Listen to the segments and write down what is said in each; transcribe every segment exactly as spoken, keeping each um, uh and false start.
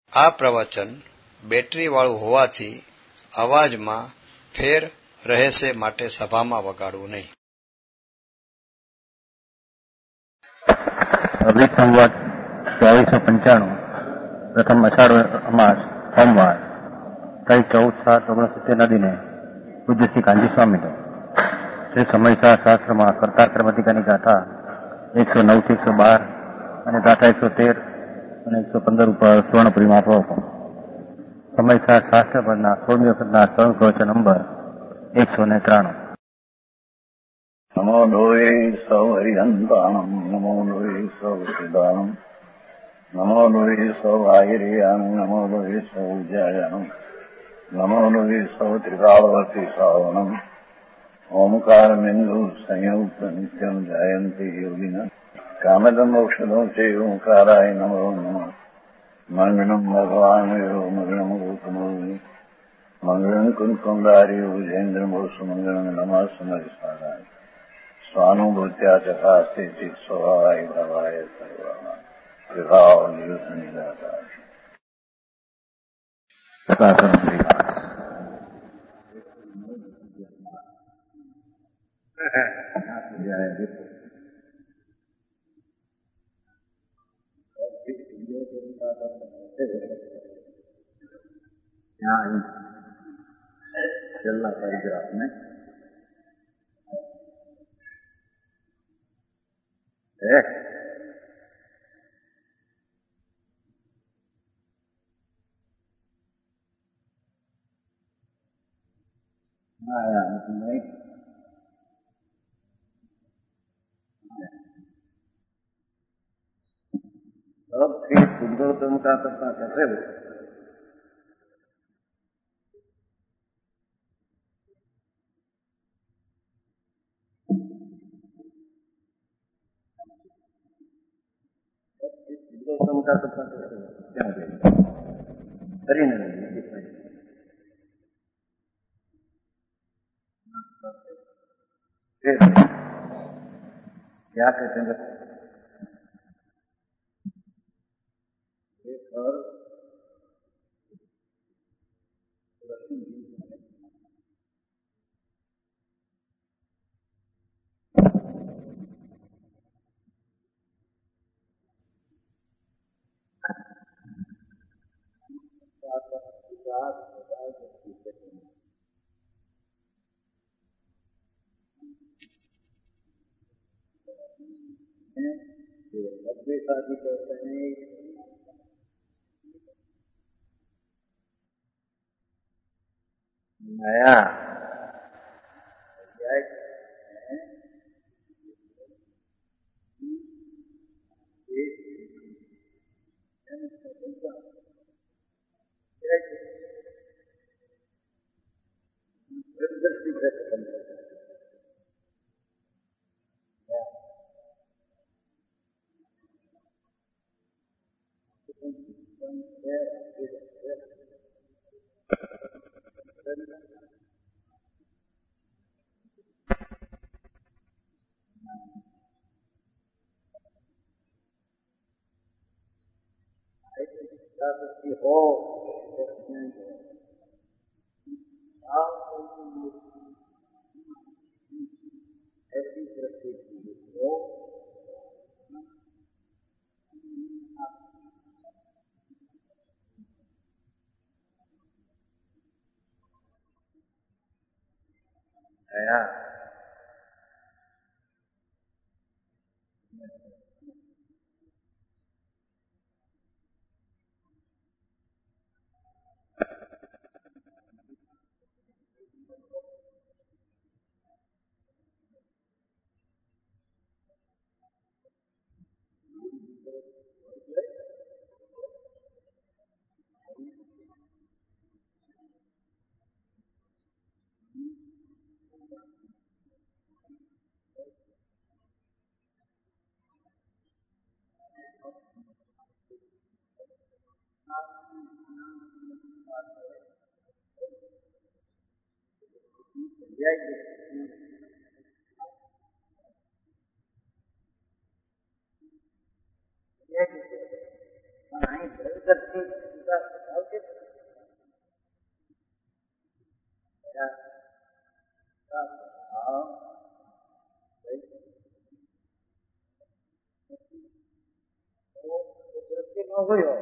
આ પ્રવચન બેટરી વાળું હોવાથી અવાજમાં ફેર રહેશે, માટે સભામાં વગાડવું નહીં. અભિત સંવત ચોવીસો પંચાણું પ્રથમ અષાઢ અમાસ સોમવાર તારીખ ચૌદ સાત ઓગણસિત્તેરના દિને પૂજ્ય શ્રી કાંજી સ્વામીનો શ્રી સમયસા શાસ્ત્રમાં કરતા કર્મધિકાની ગાથા એકસો નવ થી એકસો બાર અને ગાથા એકસો તેર અને એકસો પંદર ઉપર સ્વર્ણપુરી મહાપ્રભુ સમયસા શાસ્ત્ર પરના સોળમી વખતના સ્વર્ણ પ્રવચન નંબર એકસો ને ત્રાણું. નમો લોહે સૌ હરિહંતાણમ નમો લોહે સૌ સિદાનમ નમો લોહે સૌ આયર્યાન નમો લોહે સૌ જયાનમ નમો લોહે સૌ ત્રિકાળવતી સાવનમ ઓમકાર બિંદુ સંયુક્ત નિત્યમ જયંતી યોગિન કામદમ મોક્ષદમ સે ઓંકારાય નમો નમઃ. મંગળમ ભગવાન યો મંગળમ ગૌતમોની મંગળમ કુંકુંડારી ભુજેન્દ્ર મોસુ મંગળમ નમઃ સમરિસારાય સ્વાનુભૂત્યા ચકાસ્તે ચિત સ્વભાવાય ભવાય સર્વમાં વિભાવ નિયુદ્ધ નિરાકાર. यहाँ छेल्ला पैराग्राफ में है आया नहीं अब फिर पुरुषोत्तम का सत्ता कैसे हो पुरुषोत्तम का सत्ता कैसे हो क्या करी नहीं क्या कहते हैं और शादी कहते हैं नया हो ऐसी परिस्थिति हो आया हो गई हो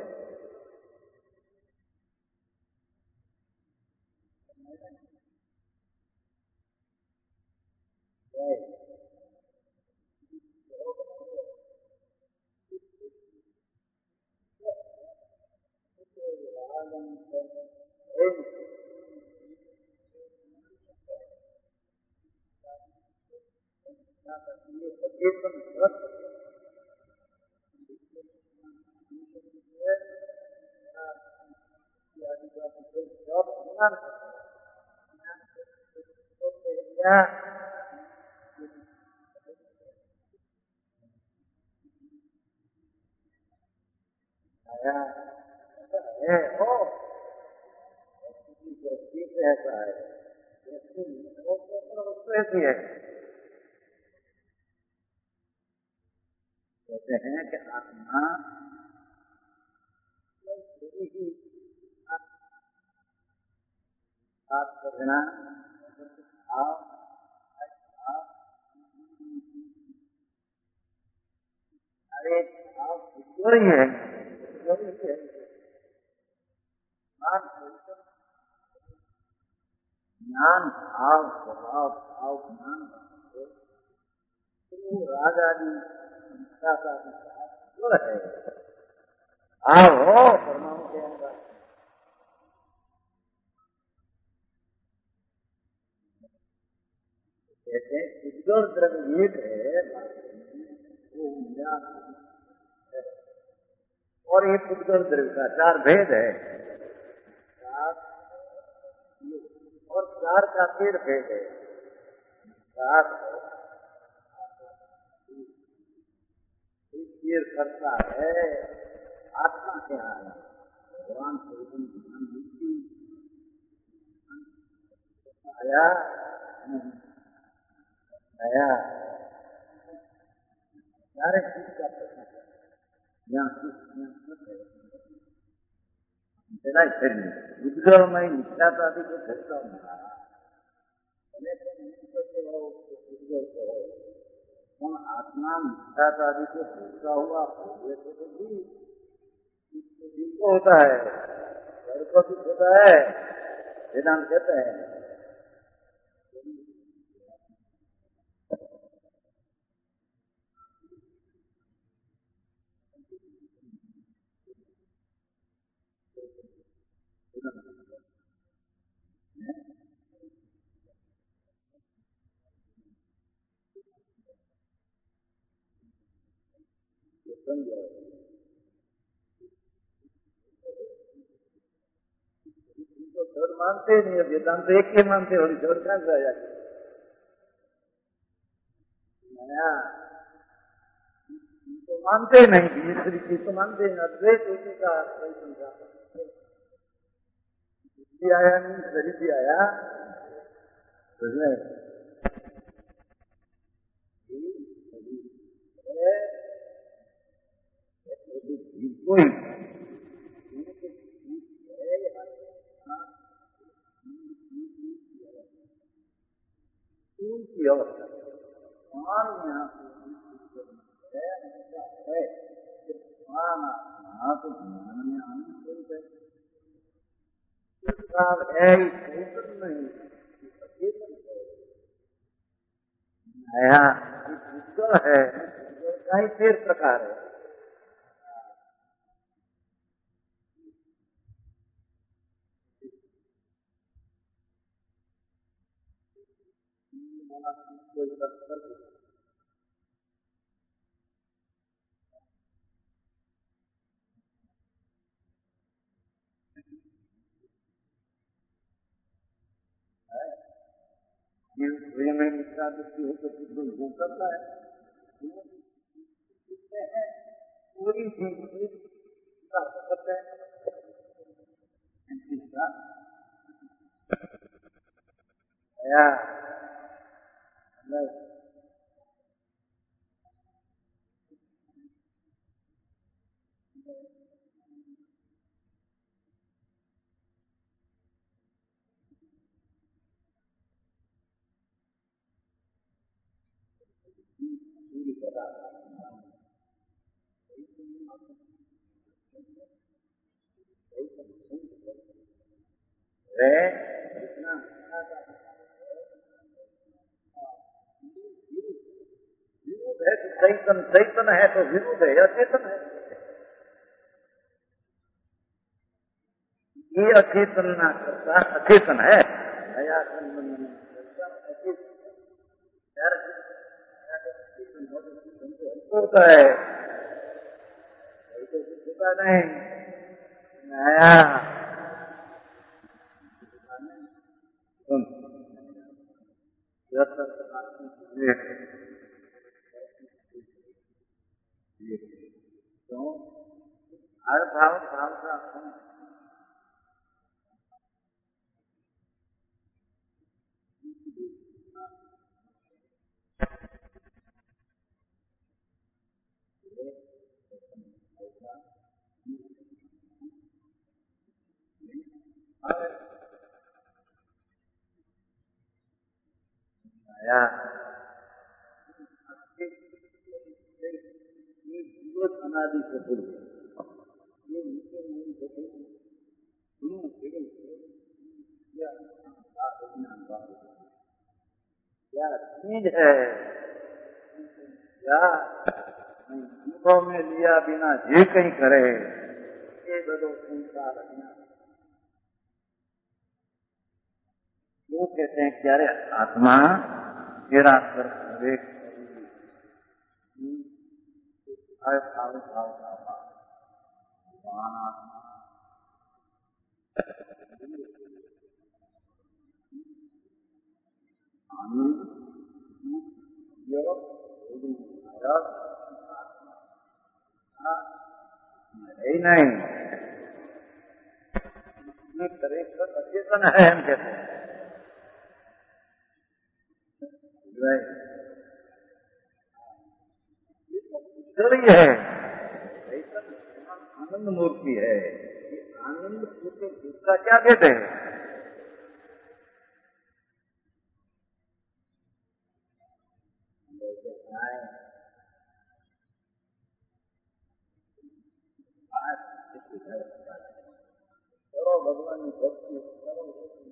है हो ऐसा है ऐसी है कहते हैं कि आत्मा आप करना आप अरे आप ही है ज्ञान भाव स्वभाव भाव ज्ञान राजा जी संस्था का जो है भाव हो परमाणु के अंदर कहते हैं उज्ज्वल द्रव्य एक है वो ज्ञान और एक उज्ज्वल द्रव्य का चार भेद है और चार का फिर भेद है चार फिर करता है आत्मा क्या है भगवान से आया आया सारे चीज का प्रश्न यहाँ उज्ज्वलमय मिथ्यात्वादी को घटता उन आत्मा मिथ्यात्वादी को घटता हुआ जिसको होता है घर को भी होता है वेदांत कहते हैं तो जड़ मानते ही नहीं है वेदांत एक के मानते हो जड़ कहाँ से आ जाती नया तो मानते ही नहीं दूसरी चीज तो मानते ही नहीं अद्वैत उसी का बुद्धि आया नहीं शरीर भी आया कोई की अवस्था मान यहाँ है हाँ तो ज्ञान में आने कोई है नहीं नया उज्ज्वल है का ही फिर प्रकार है कोई में मित्रा दृष्टि हो तो कुछ भोग करता है पूरी चीज करते हैं वे इतना विरोध है कि चैतन चैतन है तो विरोध है अचेतन है। ये अचेतन ना करता अचेतन है। नया होता है होता नहीं नया तो हर भाव भाव का नया जीवन अनादि से दूर ये नीचे नहीं देखे सुनो फिर क्या चीज है क्या अनुभव में लिया बिना जे कहीं करे ये बदो संसार वो कहते हैं क्यारे आत्मा तेरा कर विवेक भाव भाव भाव भाव आनंद नहीं नहीं तरह का अचेतन है हम कहते हैं है आनंद मूर्ति है। ये आनंद मूर्ति दूसरा क्या कहते हैं? करो भगवान की भक्ति करो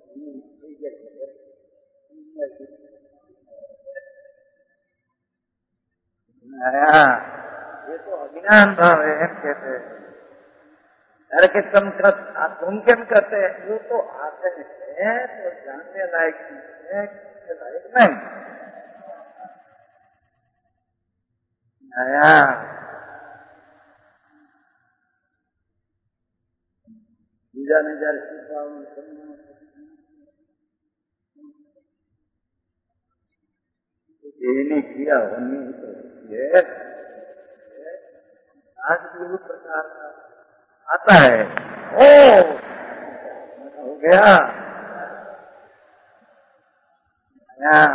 आया ये तो अज्ञान भाव है हम कहते हैं। अरे कि तुम कर तुम क्या करते हैं वो तो आते हैं तो जानने लायक है लायक नहीं आया पूजा ने जर ये किया होनी तो ये आज भी प्रकार का आता है। ओ हो गया या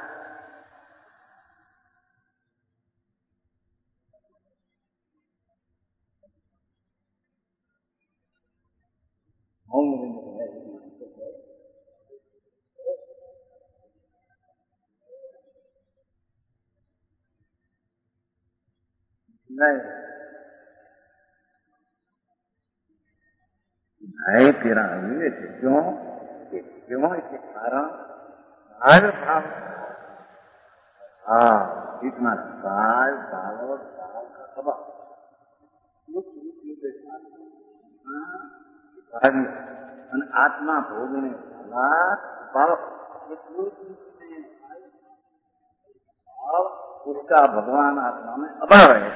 नहीं नहीं तेरा विवेक क्यों क्यों इसके कारण भाव भाव हाँ इतना साल सालों साल का स्वभाव आत्मा भोगने वाला भाव उसका भगवान आत्मा में अभाव है।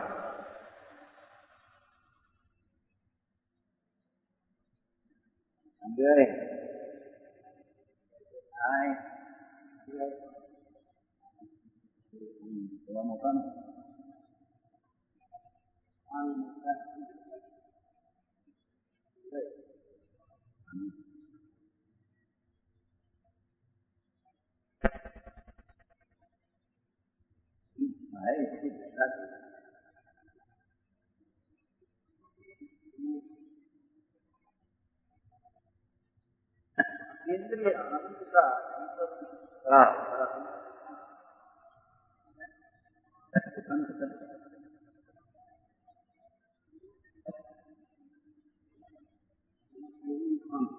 इंद्रिय आनंद का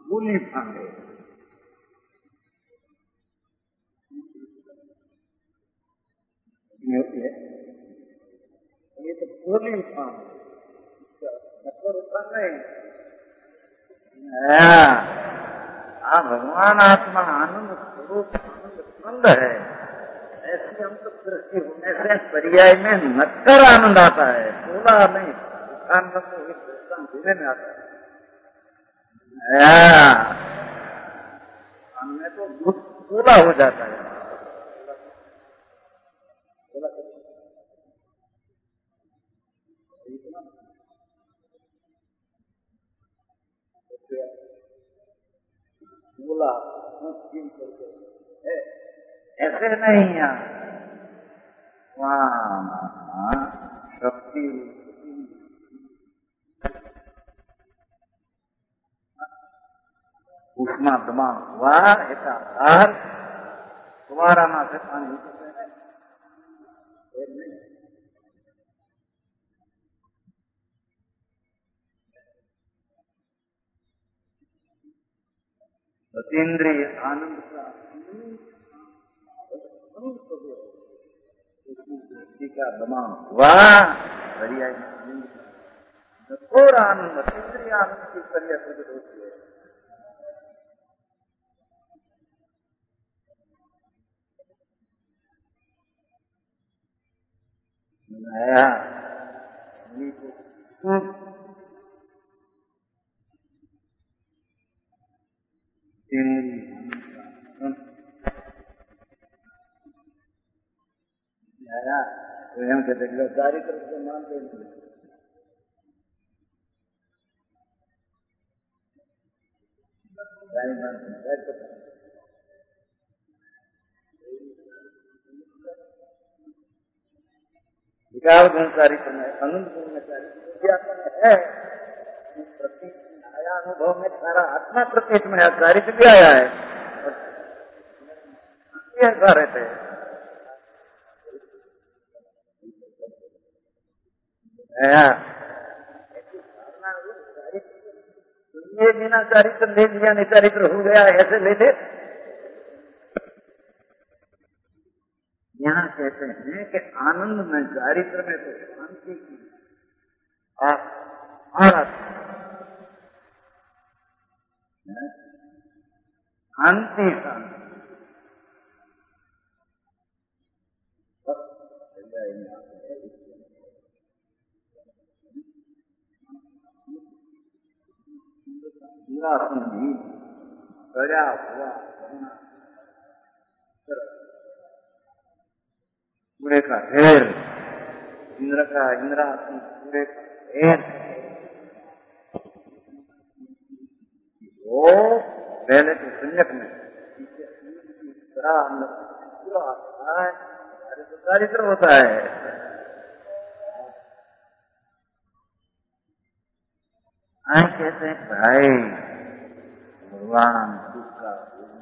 गोली फांगे, होती है ये तो गोली फांग, मतलब उत्पन्न नहीं। हाँ, भगवान आत्मा आनंद स्वरूप आनंद स्कंद है। ऐसी हम तो दृष्टि होने से पर्याय में नक्कर आनंद आता है, सोला नहीं, आनंद तो एक दृष्टांत धीरे में आता है। हमें तो दुख सोला हो जाता है। बोला ऐसे नहीं है वहाँ शक्ति उष्मा दमा हुआ ऐसा आधार तुम्हारा ना से पानी नहीं। सतीन्द्रिय आनंद का दृष्टि का दमाव हुआ पर्याय थोड़ा आनंद सतीन्द्रिय आनंद की पर्याय प्रकट होती है। नया आया तो हम कहते हैं चारित्र से मानते हैं विकार गुण चारित्र में आनंद गुण में चारित्र है। प्रतीक आया अनुभव में सारा आत्मा प्रतीक में चारित्र भी आया है ऐसा रहते हैं। ये बिना चारित्र ले लिया नहीं चारित्र हो गया ऐसे ले ले। यहाँ कहते हैं कि आनंद में चारित्र में तो शांति की शांति शांति गया हुआ पूरे का ढेर इंद्र का इंद्रासन पूरे का ढेर वो पहले के संयक में पूरा आता है चारित्र होता है। आए कहते हैं भाई भगवान दुख का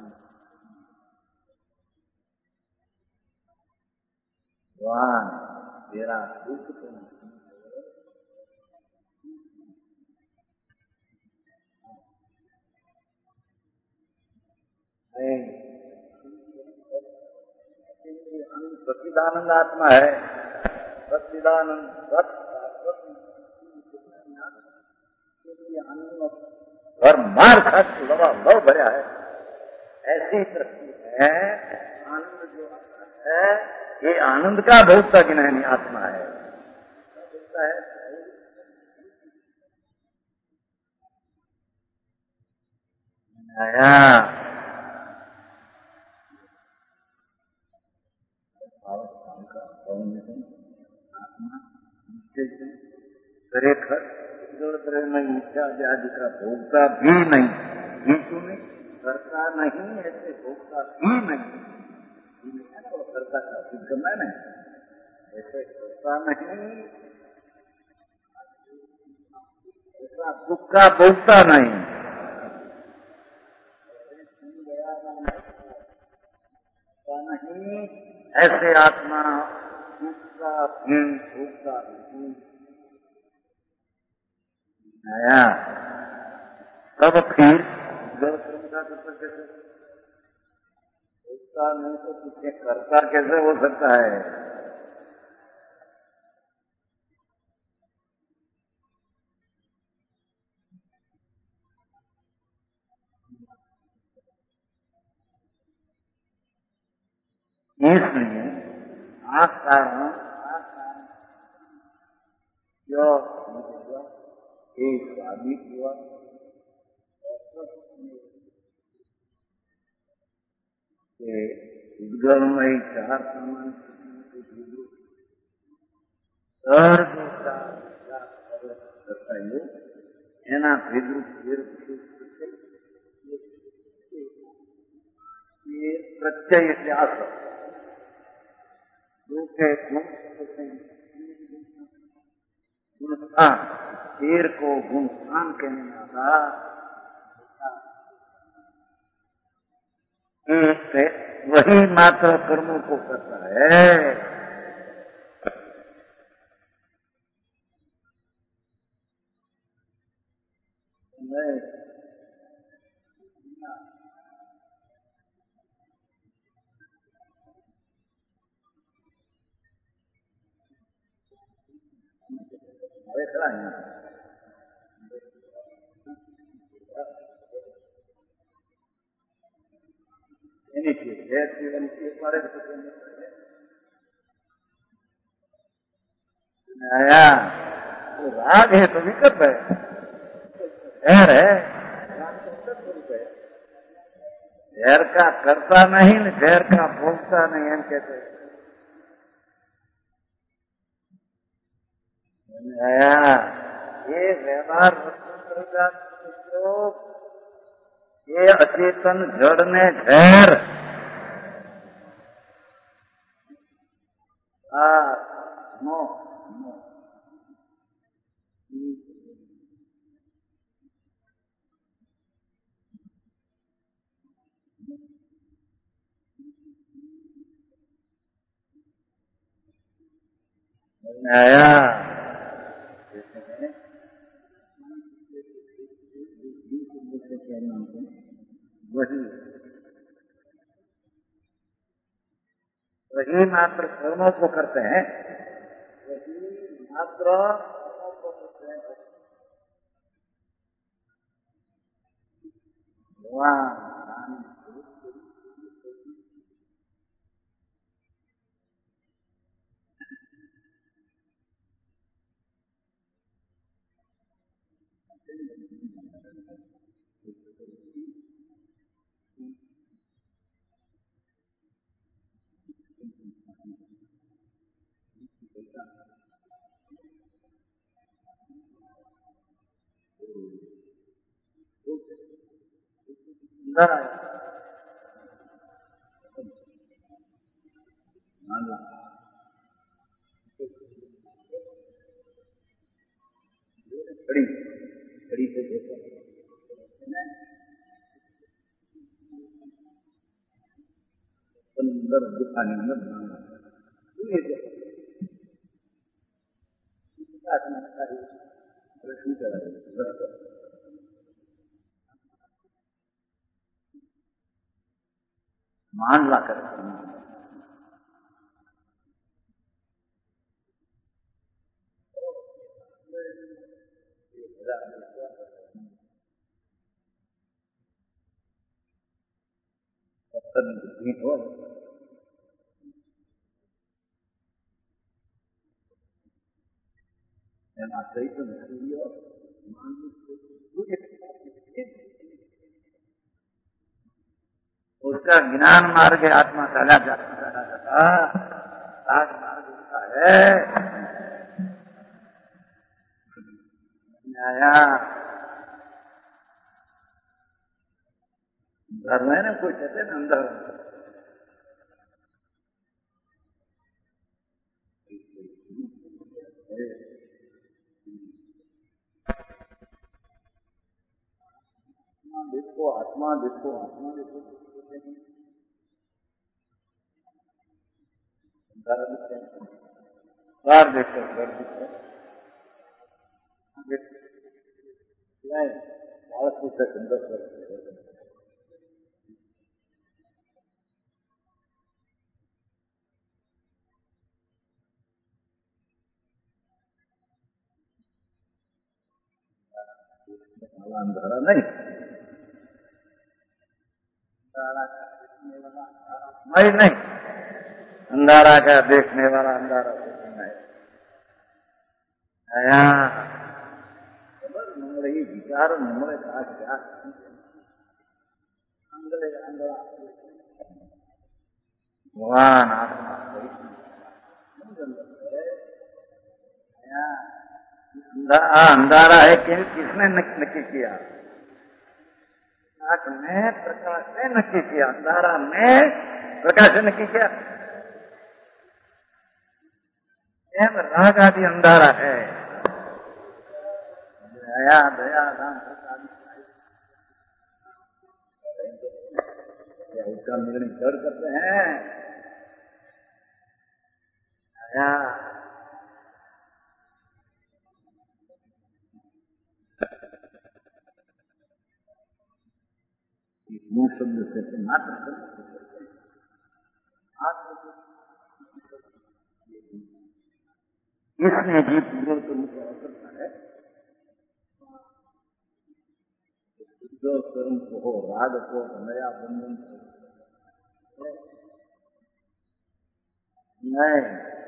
भगवान तेरा दुख तो सच्चिदानंद आत्मा है। सच्चिदानंद और मार खा लवा लव भरा है ऐसी दृष्टि है। आनंद जो है ये आनंद का भोक्ता की नहीं आत्मा है। भोक्ता है आया आत्मा खरेखर नहीं इच्छा आदि का भोगता भी नहीं, किंतु नहीं करता नहीं ऐसे भोगता भी नहीं। करता का सिद्ध करना नहीं ऐसे करता नहीं ऐसा दुख का भोगता नहीं। नहीं ऐसे आत्मा दुख का भी भोगता नहीं। आया तब फिर उद्गल कर्म का कर्ता कैसे उसका नहीं तो पीछे कर्ता कैसे हो सकता है? इसलिए आ कारण आ कारण जो एक साबित हुआ કે ઉદ્ગલમય ચાર સામાન સર્ગ એના ભેદરૂપ પ્રત્યય એટલે આસર दूसरे गुण गुणस्थान शेर को गुणस्थान कहने लगा वही मात्र कर्मों को करता है। હવે ખરા અહીંયા એની છે ઝેર પીવાની છે મારે आया तो राग है तो विकल्प है, जहर है जहर का करता नहीं न जहर का भोगता नहीं एम कहते आया ये व्यवहार ये अचेतन जड़ ने जहर आ नो आया वही वही मात्र कर्मों को करते हैं, वही मात्र कर्मों को करते हैं। भगवान सुंदर है बड़ी बड़ी से देखो सुंदर दुकान अंदर मान ला कर बुद्धि हो सही तो उसका ज्ञान मार्ग आत्मा चला जाता चला जाता राज मार्ग होता है। आया धर्म है ना कोई कहते ना अंदर देखो आत्मा देखो आत्मा देखो घर दिखते घर देखो घर दिखते बालक पुस्तक सुंदर वाला अंधारा नहीं, अंधारा का देखने वाला अंधारा नहीं, अंधारा का देखने वाला अंधारा नहीं आया। खबर नमरे विचार नमरे का क्या अंदर अंदर भगवान आत्मा अंधारा है कि किसने नक्की किया? आंख ने प्रकाश ने नक्की किया, अंधारा ने प्रकाश ने नक्की किया। राग आदि अंधारा है, दया दया दान उसका निर्णय कर करते हैं। दया मुंह शब्द से तो मात्र इसमें जीव पूर्व को मुझे करता है। जो कर्म को हो, राग को, नया बंधन नहीं,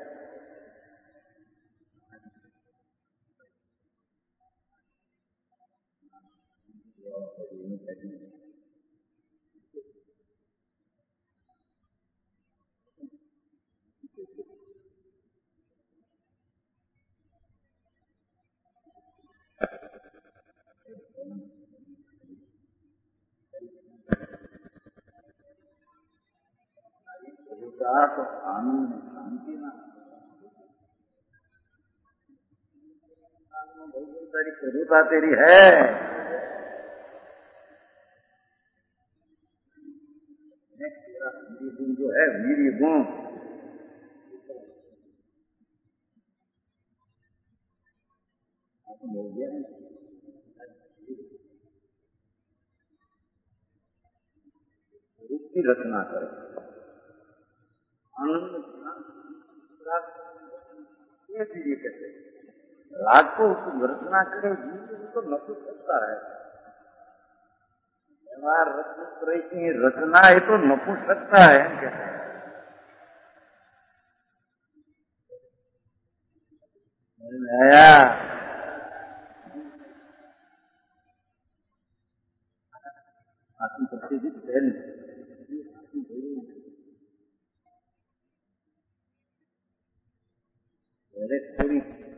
तो आनंद शांति ना तेरी प्रभुता तेरी है। तेरा वीर गुण जो है, वीर गुण हो गया रूप की रचना करे। आनंद ये चीजें कहते हैं, राग को रचना करे तो नपुंसक सकता है। व्यवहार रचना है तो नपुंसक सकता है कहते हैं। आया आत्म प्रतिजित पहले थोड़ी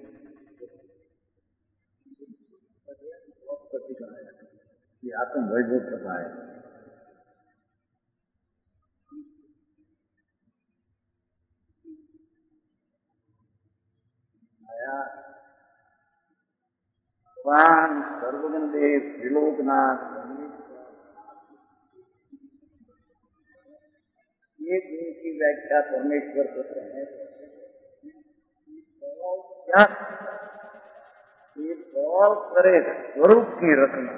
आत्म वैभव सभा है। भगवान सर्वगुण देव त्रिलोकनाथ ये गुण की व्याख्या परमेश्वर करते हैं। क्या ये और करे स्वरूप की रचना,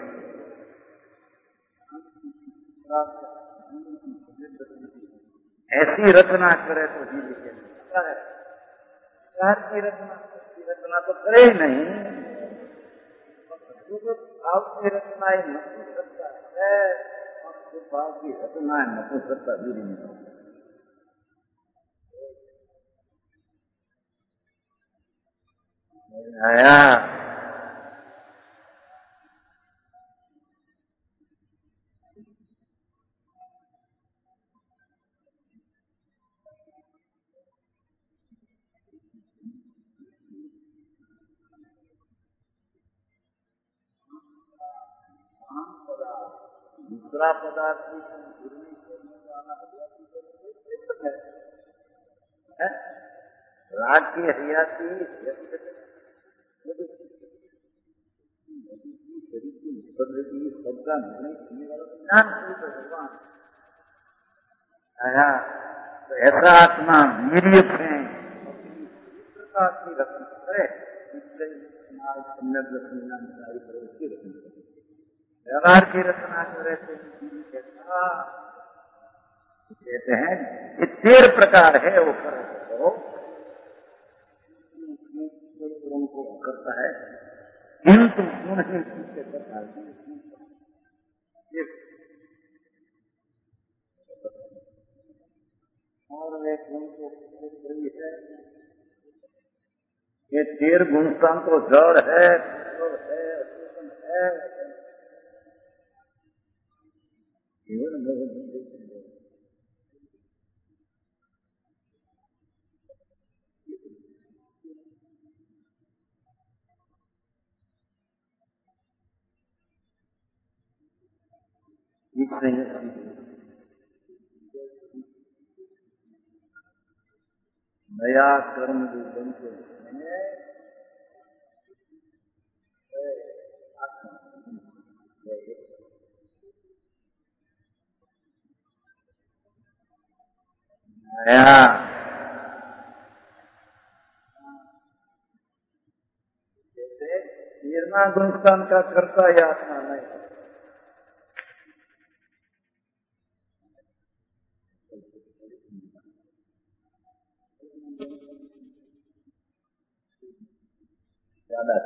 ऐसी रचना करे तो ही लिखे है। प्रकार की रचना की रचना तो करे ही नहीं, भाव की रचना ही नपुंसक सकता है। भाव की रचना है नपुंसक सकता भी नहीं। आया दूसरा पदार्थ है राग की हरियाती सबका ज्ञान भगवान आया तो ऐसा आत्मा वीर्य से प्रकार की रचना करे, व्यवहार की रचना करे कहते हैं ये तेरह प्रकार है। वो करो को करता है, किंतु गुण ही करता है। और एक गुण को है, ये तेर गुण तो जड़ है, है है नया कर्म जो बनते हैं नया जैसे निर्मा गुणस्थान का करता है आत्मा नहीं ज्यादा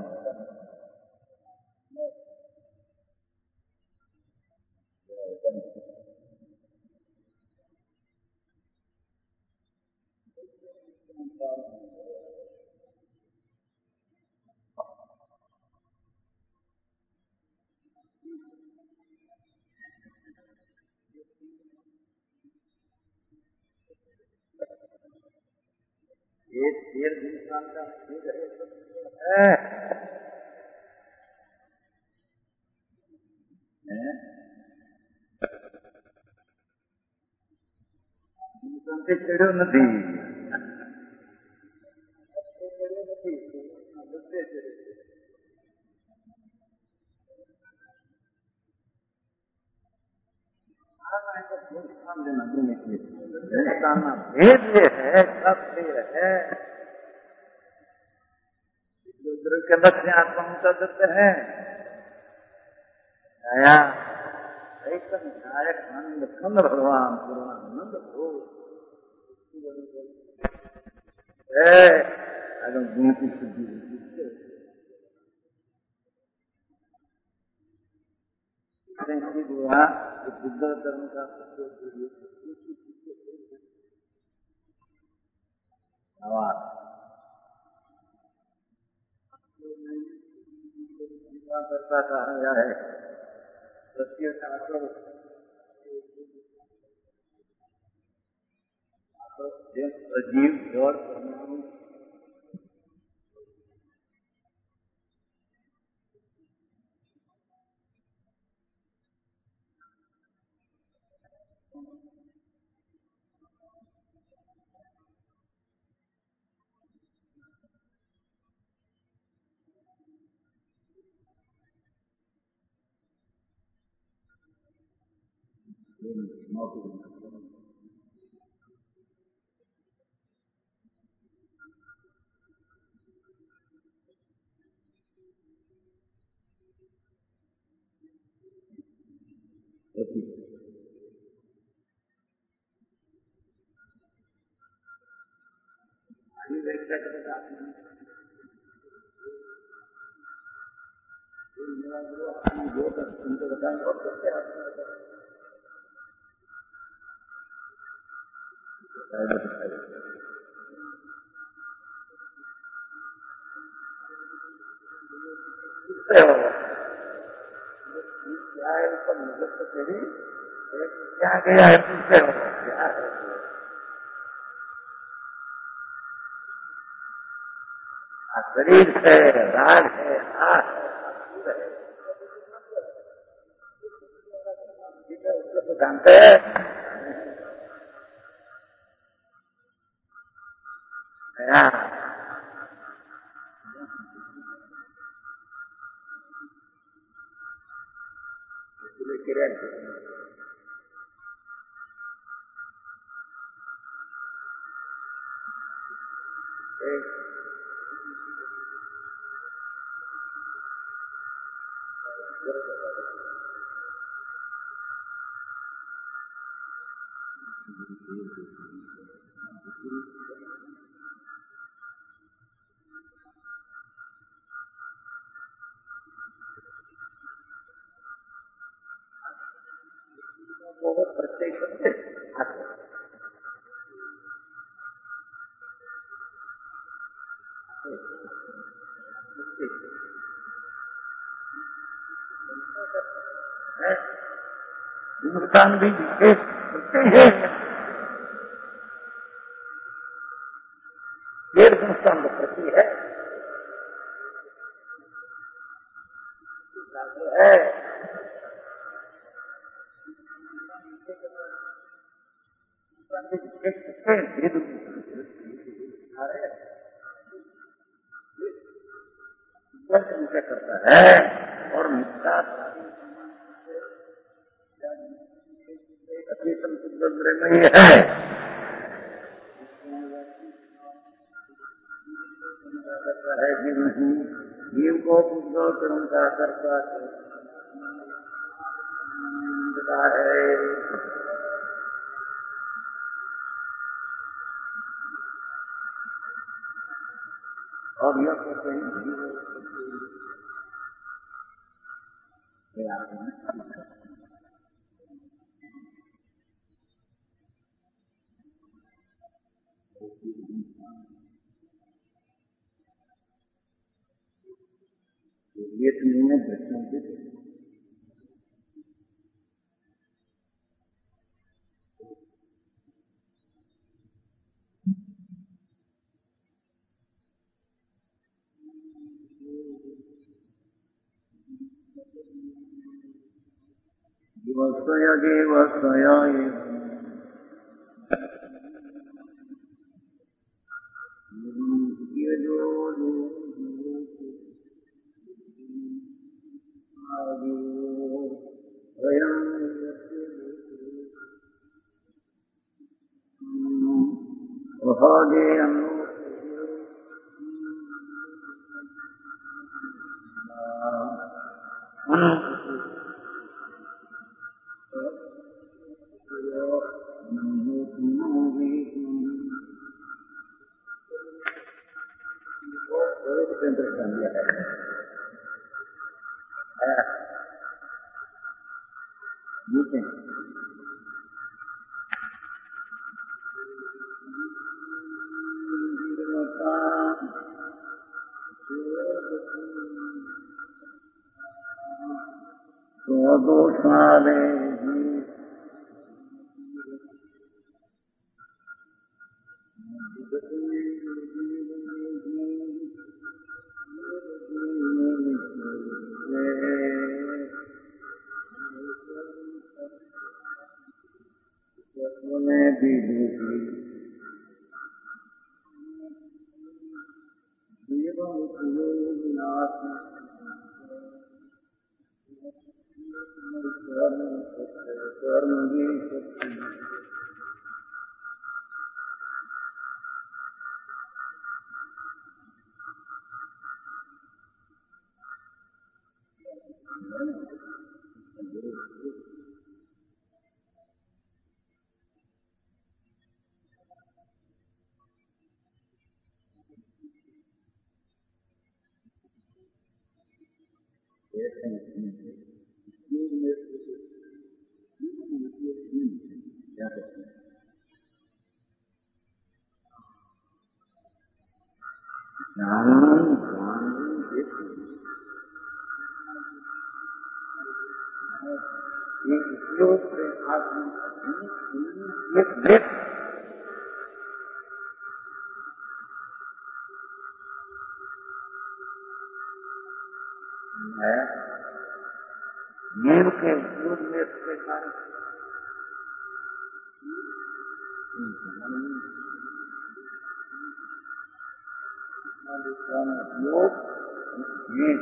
ये देर गुणस्थान का है ચડ્યો નથી भेद ये है सब भेद है रुद्र के लक्ष्य आत्मा देते हैं नया एकदम नायक आनंद खंड भगवान पूर्णानंद हो अगर गुण की शुद्धि यहाँ बुद्ध धर्म का करता कहा गया है सत्य शास्त्र अजीब जड़ परमाणु उनको बताएंगे और क्या क्या है ऊपर नजर तो तेरी क्या गया है पूछते हो क्या है शरीर है राग है आह है उसको तो जानते हैं तो वो प्रत्यय करते आते हिंदुस्तान भी एक प्रत्यय है, ये हिंदुस्तान का प्रत्यय है है करता है और मिथ्या अचेतन शुद्ध में है करता है कि नहीं जीव को शुद्ध कर्म का करता है। और यह कहते हैं ये तुमने दर्शन के दिवसय देवसय ये जो दोषाले जीव के दूध में उसके कारण योग जीव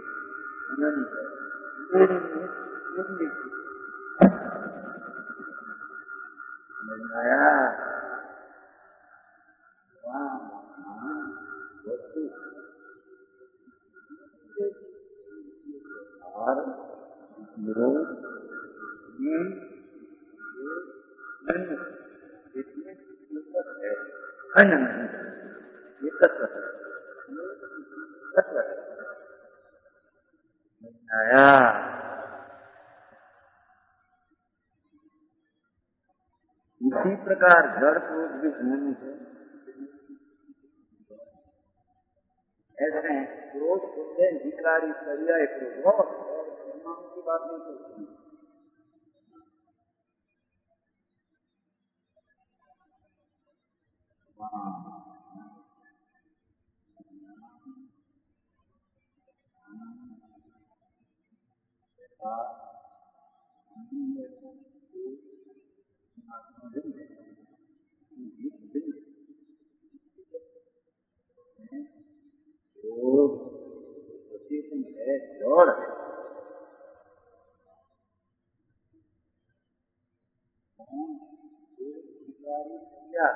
आया वस्तु और योग इसमें है अन्य नहीं ये तत्व है तत्व है आया इसी प्रकार जड़ क्रोध भी होनी है। ऐसे क्रोध होते विकारी पर्याय क्रोध की बात नहीं करती। है जड़ क्या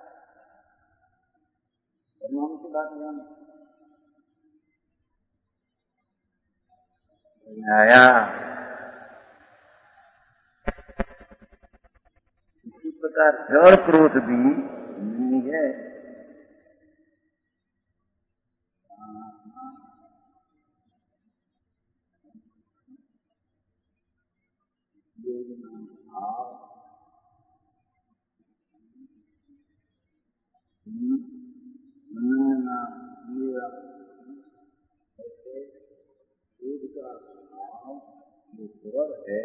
परिणाम की बात आया। इसी प्रकार जड़ क्रोध भी नहीं है। है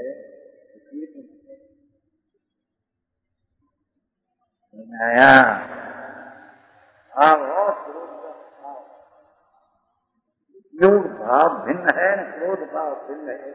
आया भाव और क्रोध का भाव, योग भाव भिन्न है, क्रोध भाव भिन्न है।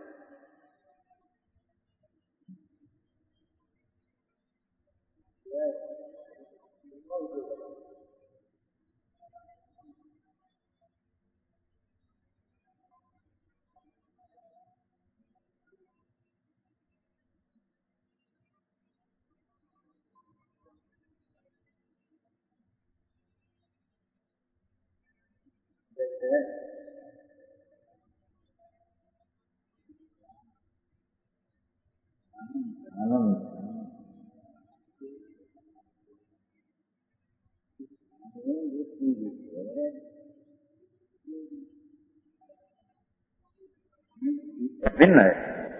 भिन्न है,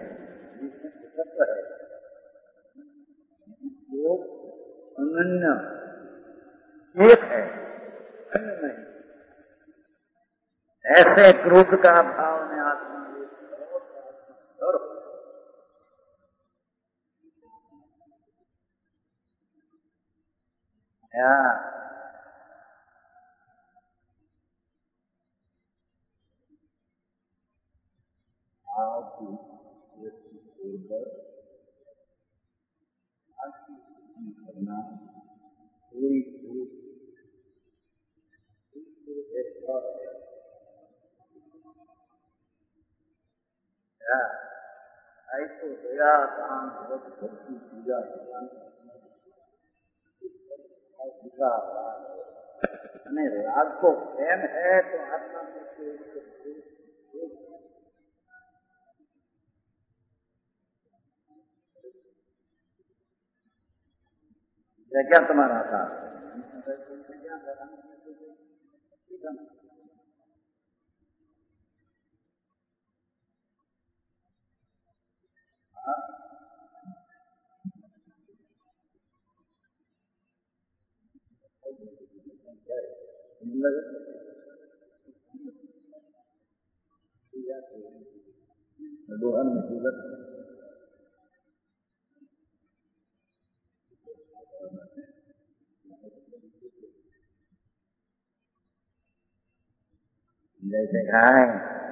जो अनन्य एक है, अन्य नहीं। ऐसे क्रोध का भाव में आत्मा और या करना कोई ऐसे दया काम भक्ति पूजा અને રાગ તો પ્રેમ है तो आत्मा क्या तुम्हारा था दोहन में सूरत जैसे खाए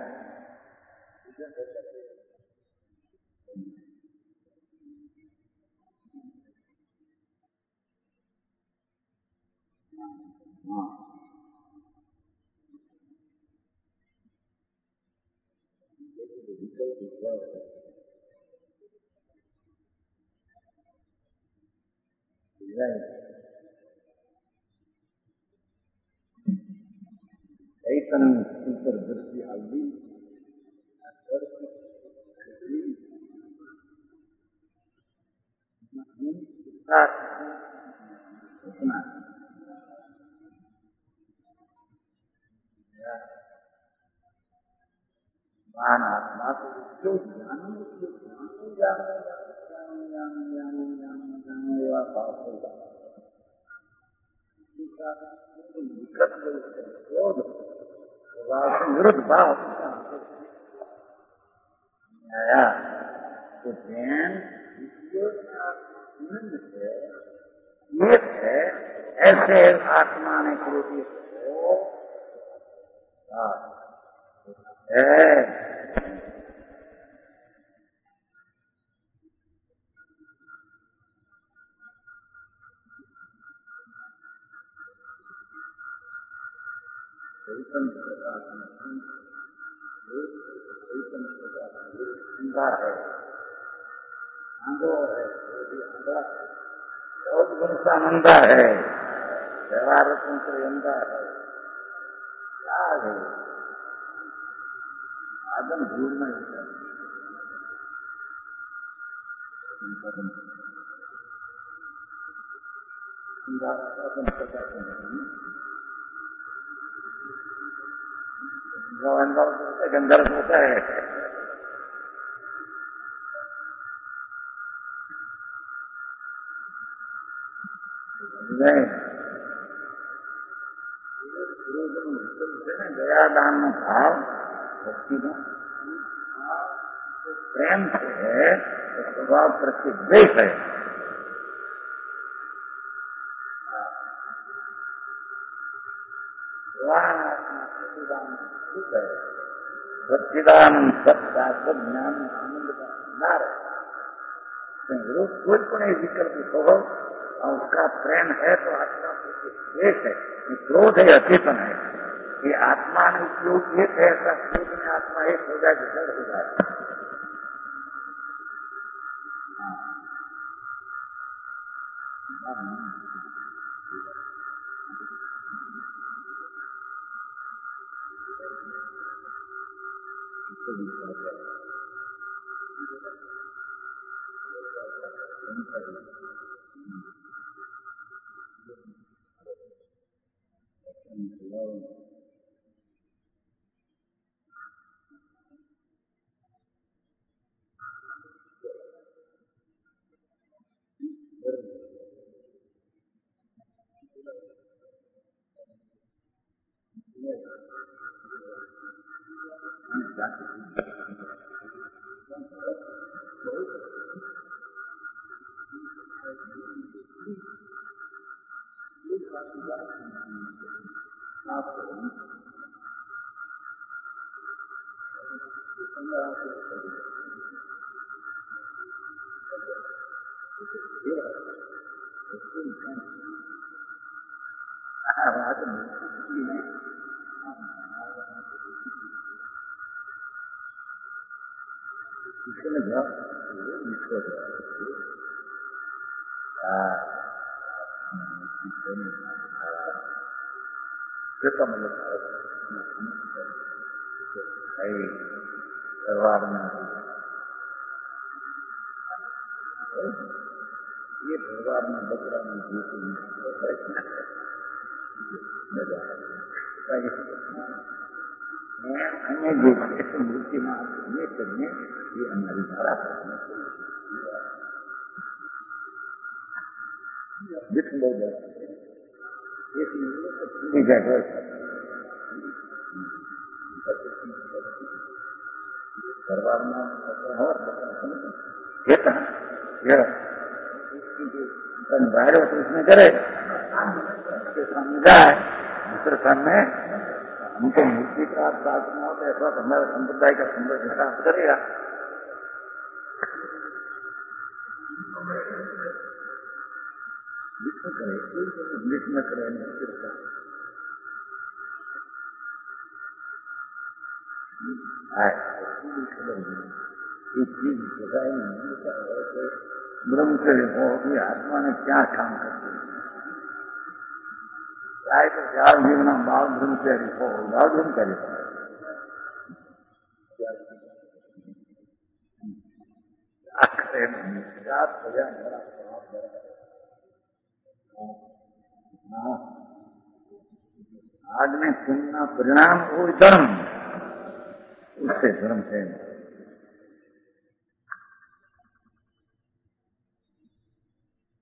चैतन ऊपर दृष्टि आदि मान आत्मा को जो ज्ञान ज्ञान ज्ञान ज्ञान ज्ञान ज्ञान ज्ञान एवा भाव हो जाता विकट क्रोध विरुद्ध भाव आया तो ध्यान ये है ऐसे आत्मा ने क्रोधित हो है है आनंदा है व्यवहार अंधा है क्या है आदम धूल में गंधर्व होता है दयादान भाव भक्ति में प्रेम से है तो स्वभाव प्रति द्वेष है सुख है सच्चिदानंद सत्ता ज्ञान आनंद का भंडार है कोई को नहीं विकल्प स्वभाव और उसका प्रेम है तो आत्मा प्रति द्वेष है क्रोध है अचेतन है ये आत्मा ने उपयोग एक है ऐसा क्रोध में आत्मा एक हो जाए तो जड़ हो जाए परिवार में ये परिवार में बकरा में अन्य जो मूर्ति में ये करने ये हमारी धारा परिवार में बाहर हो तो उसमें करे उसके सामने जाए दूसरे सामने हमको मूर्ति का प्रार्थना हो तो ऐसा हमारे संप्रदाय का सुंदर विकास करेगा विष्णु करे विष्णु करे एक चीज बताई ब्रह्मचर्य हो कि आत्मा ने क्या काम कर दिया चाहे तो चार जीवना बाल ब्रह्मचर्य हो बाल ब्रह्मचर्य हो आज में सुनना परिणाम हो धर्म उससे धर्म है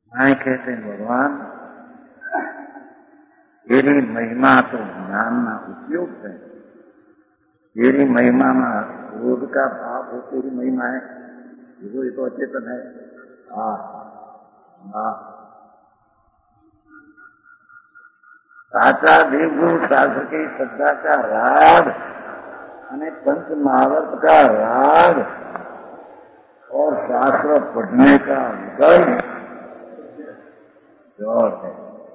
आए कहते हैं भगवान तेरी महिमा तो ज्ञान ना उपयोग है, तेरी महिमा में क्रोध का भाव हो, तेरी महिमा है, वो ये तो अचेतन है। हाँ हाँ, साचा देवगुरु शास्त्र की श्रद्धा का राग અને पंच महावर्त का राग और शास्त्र पढ़ने का विकल्प जोर है।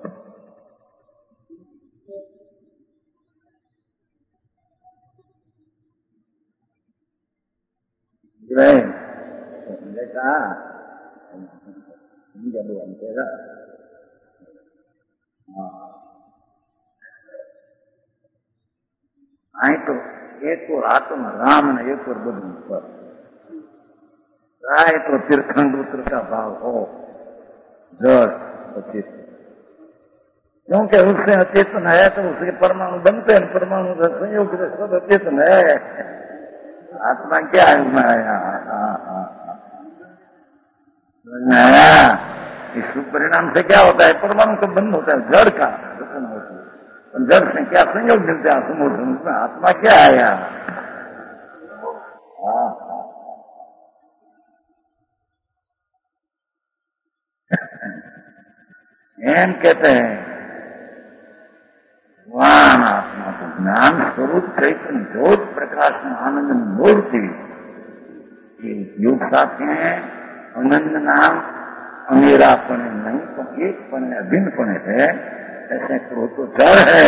देखा जब अंतेगा आई तो एक और आत्मा राम ने एक और बुद्ध पर राय तो तीर्थंड उत्तर का भाव हो जड़ अचेतन, क्योंकि उससे अचेतन है तो उसके परमाणु बनते हैं, परमाणु का संयोग से सब अचेतन है। आत्मा क्या है उसमें आया? आया इस परिणाम से क्या होता है? परमाणु का बंध होता है, जड़ का रचना होती है। जड़ से क्या संयोग मिलते हैं? समुद्र में आत्मा क्या आया? एम कहते हैं भगवान आत्मा को ज्ञान स्वरूप चैतन्य ज्योत प्रकाश में आनंद मूर्ति योग साथी हैं। आनंद नाम अमेरापने नहीं तो एक पने अभिन्न पने है, ऐसे क्रोध तो जड़ है,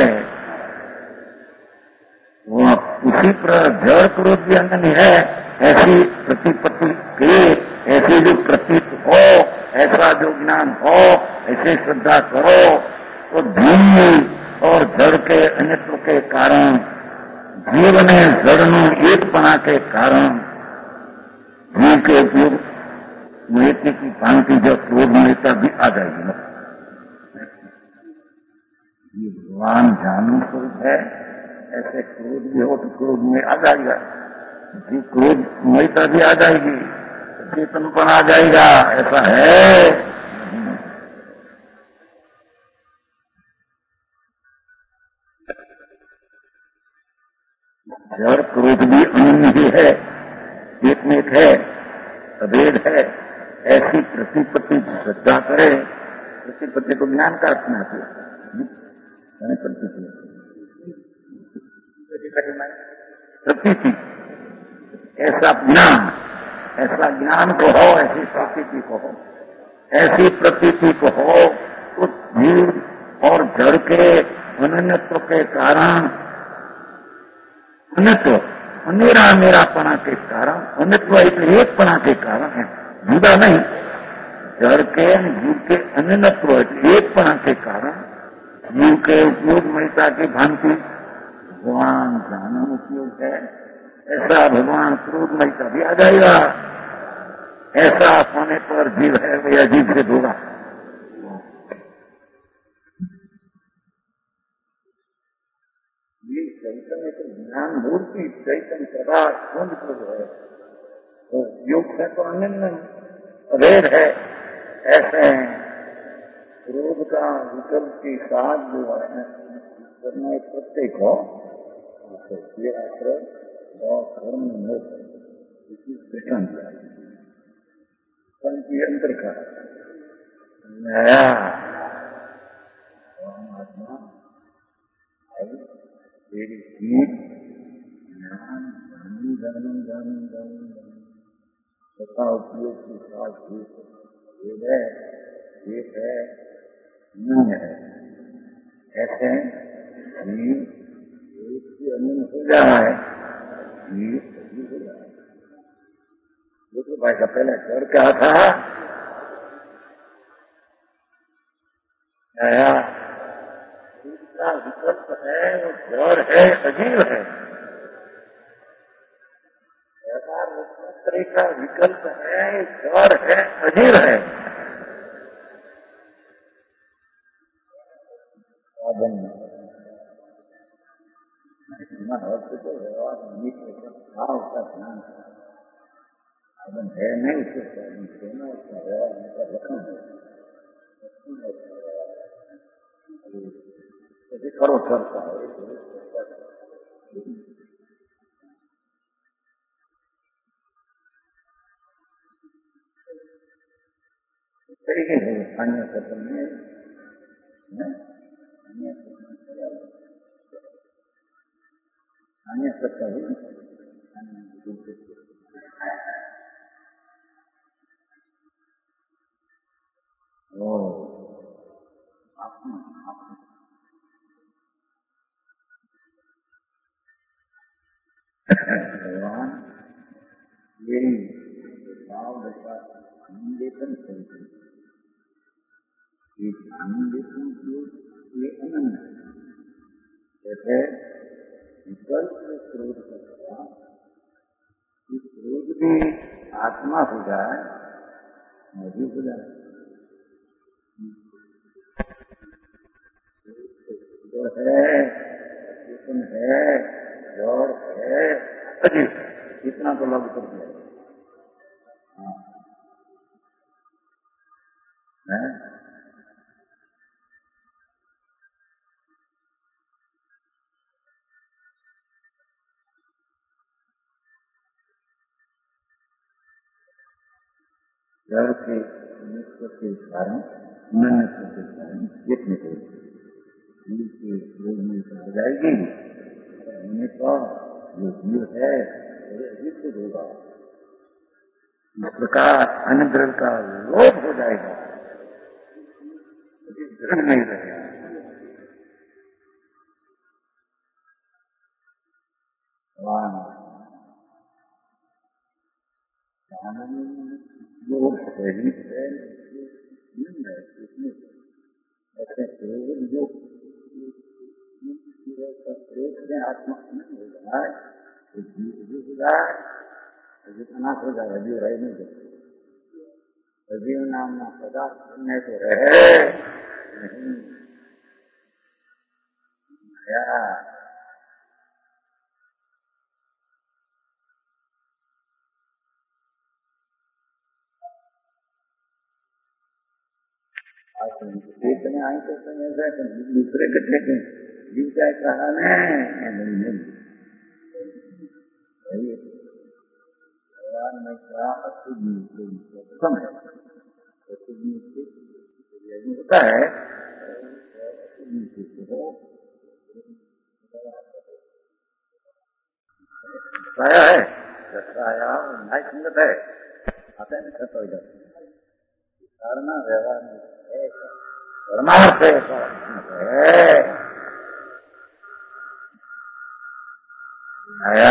वो उसी पर जड़ क्रोध भी अन्य है। ऐसी प्रतिपत्ति के ऐसे जो प्रतीत हो, ऐसा जो ज्ञान हो, ऐसे श्रद्धा करो तो धूम और जड़ के अनित्व के कारण जीवन जड़नु एकपना के कारण जीव के उपयोग मिलने की भांति जो क्रोध मिलता भी आ जाएगी। ये भगवान जानू स्वरूप है, ऐसे क्रोध भी हो तो क्रोध में आ जाएगा, जी क्रोध मिलता भी आ जाएगी, चेतनपन आ जाएगा, ऐसा है। जड़ क्रोध भी अनन्य ही है, एक में एक है, अभेद है। ऐसी प्रतिपत्ति श्रद्धा करे, प्रतिपत्ति को ज्ञान का अर्थ आती है। प्रतीति ऐसा ज्ञान, ऐसा ज्ञान को हो, ऐसी प्रतीति को हो, ऐसी प्रतीति को हो तो जीव और जड़ के अनन्यत्व के कारण, अनित्व मेरा मेरापना के कारण, अनित्व एक पना के कारण है, जुदा नहीं। जड़ के जीव के अनन्यत्व एक पना के कारण जीव के उपयोग मिलता की भांति भगवान जाना उपयोग है। ऐसा भगवान क्रोध मिलता भी आ जाएगा, ऐसा होने पर जीव है वह अजीब से होगा। ये चैतन्य तो ज्ञान मूर्ति चैतन्य प्रकाश कुंज प्रभु है, तो योग है तो अनन्य अभेद है। ऐसे क्रोध का विकल्प की साथ जो है करना प्रत्येक हो ये आश्रय और धर्म में दृष्टान की अंतर का नया परमात्मा तेरी जीत ज्ञान जानी जानी जानी जानी जानी तथा उपयोग के साथ एक है, एक है, नहीं है। ऐसे जीव एक से अन्य हो जा रहा है, जीव सही हो रहा है। दूसरे भाई का पहले जड़ क्या था? नया दूसरा विकल्प है, वो जड़ है, अजीब है। मुख्यमंत्री का विकल्प है, जड़ है, अजीब है। भाव का ध्यान साधन है नहीं, उसको उसका व्यवहार उनका रखना है। करो चर्चा तरीके से अन्य सत्संग में अन्य सत्संग भगवान यही भाव दशा आनंदेतन करते आनंदेतन ये अनंत जैसे विकल्प में क्रोध करता कि क्रोध भी आत्मा हो जाए मौजूद हो जाए जो है चेतन है जड़ है अजीब इतना तो लागू कर दिया है जड़ के के कारण नन्नत्व के कारण जितने को जीव के रोग में हो जाएगी होने का जो जीव है वो अजीत होगा इस प्रकार अनुग्रह का लोभ हो जाएगा ग्रहण नहीं रहेगा लोग शरीर है ऐसे प्रयोग जो प्रयोग में आत्मा नहीं हो जाए तो जीव भी हो जाए जितना हो जाएगा जीव रह नहीं सकते जीव नाम ना पदार्थ में तो रहे नहीं देखने आई तो दूसरे के देखें जीव क्या कहा नहीं भगवान ने कहा अशुद्धि समय अशुद्धि होता है बताया है बताया न्याय संगत है आते हैं खत हो जाते धारणा व्यवहार में परमार्थ है आया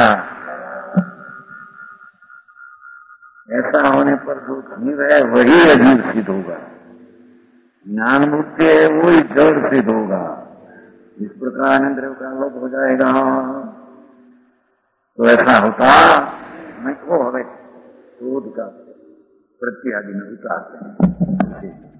ऐसा होने पर जो जीव है वही अजीब सिद्ध होगा ज्ञान बुद्धि है वही जड़ सिद्ध होगा इस प्रकार आनंद का लोप हो जाएगा तो ऐसा होता मैं को हवे क्रोध का प्रत्यादि में उतारते हैं